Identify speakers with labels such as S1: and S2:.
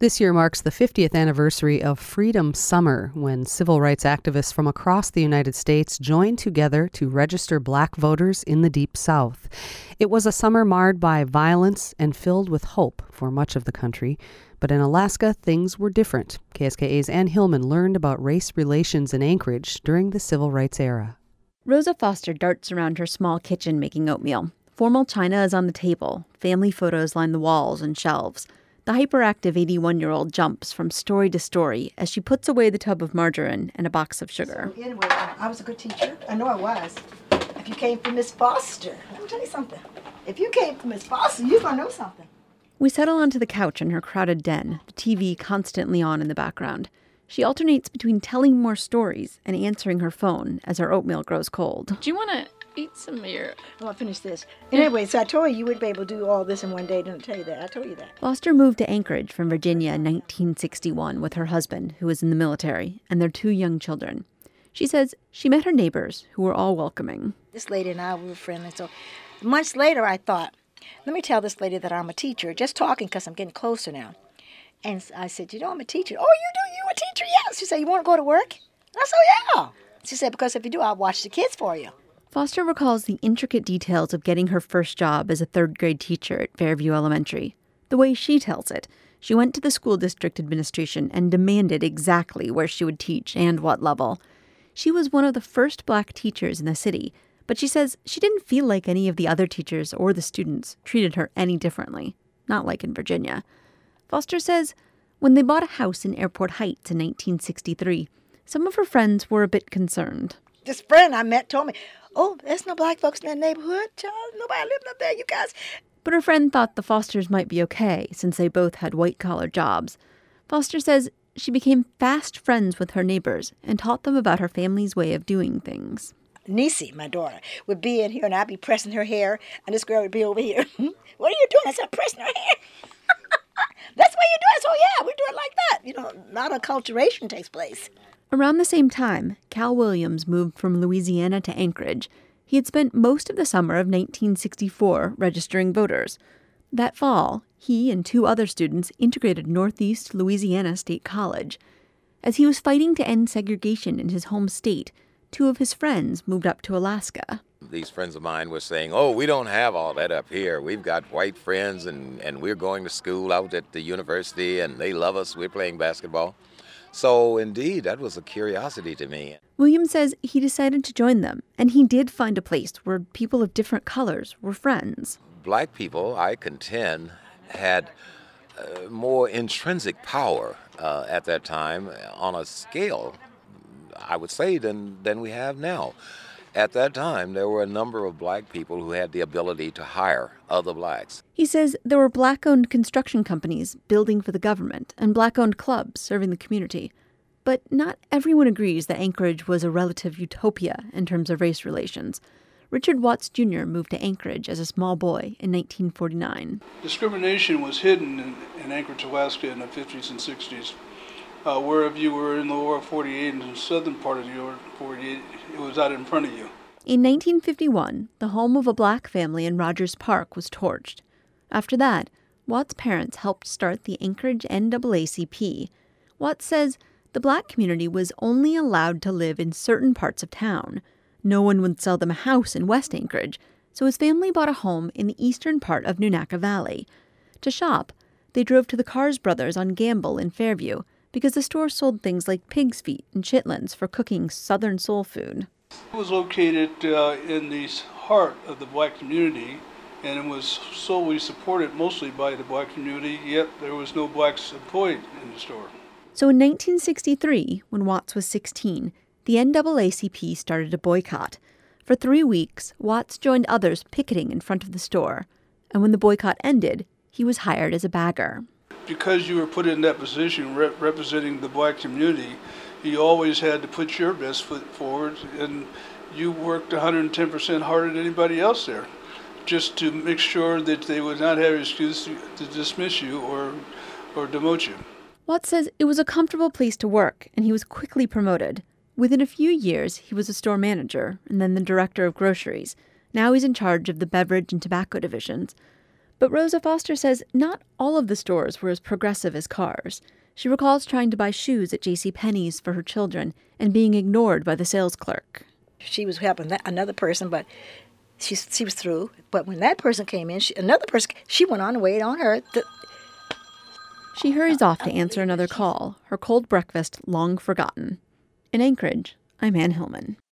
S1: This year marks the 50th anniversary of Freedom Summer, when civil rights activists from across the United States joined together to register black voters in the Deep South. It was a summer marred by violence and filled with hope for much of the country. But in Alaska, things were different. KSKA's Ann Hillman learned about race relations in Anchorage during the civil rights era.
S2: Rosa Foster darts around her small kitchen making oatmeal. Formal china is on the table. Family photos line the walls and shelves. The hyperactive 81-year-old jumps from story to story as she puts away the tub of margarine and a box of sugar.
S3: So anyway, I was a good teacher. I know I was. If you came from Miss Foster, let me tell you something. If you came from Miss Foster, you're going to know something.
S2: We settle onto the couch in her crowded den, the TV constantly on in the background. She alternates between telling more stories and answering her phone as her oatmeal grows cold.
S4: Do you want to eat some of your...
S3: I want to finish this. Anyway, so I told you wouldn't be able to do all this in one day. Didn't I tell you that? I told you that.
S2: Foster moved to Anchorage from Virginia in 1961 with her husband, who was in the military, and their 2 young children. She says she met her neighbors, who were all welcoming.
S3: This lady and I were friendly. So months later, I thought, let me tell this lady that I'm a teacher. Just talking because I'm getting closer now. And I said, you know, I'm a teacher. Oh, you do? You a teacher? Yes. She said, you want to go to work? I said, yeah. She said, because if you do, I'll watch the kids for you.
S2: Foster recalls the intricate details of getting her first job as a third-grade teacher at Fairview Elementary. The way she tells it, she went to the school district administration and demanded exactly where she would teach and what level. She was one of the first black teachers in the city, but she says she didn't feel like any of the other teachers or the students treated her any differently, not like in Virginia. Foster says when they bought a house in Airport Heights in 1963, some of her friends were a bit concerned.
S3: This friend I met told me, oh, there's no black folks in that neighborhood, child. Nobody living up there, you guys.
S2: But her friend thought the Fosters might be okay since they both had white-collar jobs. Foster says she became fast friends with her neighbors and taught them about her family's way of doing things.
S3: Nisi, my daughter, would be in here and I'd be pressing her hair and this girl would be over here. What are you doing? I said, I'm pressing her hair. That's what you do. I said, oh, yeah, we do it like that. You know, a lot of acculturation takes place.
S2: Around the same time, Cal Williams moved from Louisiana to Anchorage. He had spent most of the summer of 1964 registering voters. That fall, he and 2 other students integrated Northeast Louisiana State College. As he was fighting to end segregation in his home state, 2 of his friends moved up to Alaska.
S5: These friends of mine were saying, oh, we don't have all that up here. We've got white friends and we're going to school out at the university and they love us. We're playing basketball. So, indeed, that was a curiosity to me.
S2: William says he decided to join them, and he did find a place where people of different colors were friends.
S5: Black people, I contend, had more intrinsic power at that time on a scale, I would say, than we have now. At that time, there were a number of black people who had the ability to hire other blacks.
S2: He says there were black-owned construction companies building for the government and black-owned clubs serving the community. But not everyone agrees that Anchorage was a relative utopia in terms of race relations. Richard Watts Jr. moved to Anchorage as a small boy in 1949.
S6: Discrimination was hidden in Anchorage, Alaska in the 50s and 60s. Wherever you were in the lower 48 and the southern part of the lower 48, it was out in front of you.
S2: In 1951, the home of a black family in Rogers Park was torched. After that, Watts' parents helped start the Anchorage NAACP. Watts says the black community was only allowed to live in certain parts of town. No one would sell them a house in West Anchorage, so his family bought a home in the eastern part of Nunaka Valley. To shop, they drove to the Cars Brothers on Gamble in Fairview, because the store sold things like pig's feet and chitlins for cooking Southern soul food.
S6: It was located in the heart of the black community, and it was solely supported mostly by the black community, yet there was no blacks employed in the store.
S2: So in 1963, when Watts was 16, the NAACP started a boycott. For 3 weeks, Watts joined others picketing in front of the store. And when the boycott ended, he was hired as a bagger.
S6: Because you were put in that position representing the black community, you always had to put your best foot forward, and you worked 110% harder than anybody else there, just to make sure that they would not have an excuse to dismiss you or demote you.
S2: Watts says it was a comfortable place to work, and he was quickly promoted. Within a few years, he was a store manager and then the director of groceries. Now he's in charge of the beverage and tobacco divisions. But Rosa Foster says not all of the stores were as progressive as Carr's. She recalls trying to buy shoes at JCPenney's for her children and being ignored by the sales clerk.
S3: She was helping another person, but she was through. But when that person came in, another person, she went on and waited on her.
S2: She hurries off to answer another call, her cold breakfast long forgotten. In Anchorage, I'm Ann Hillman.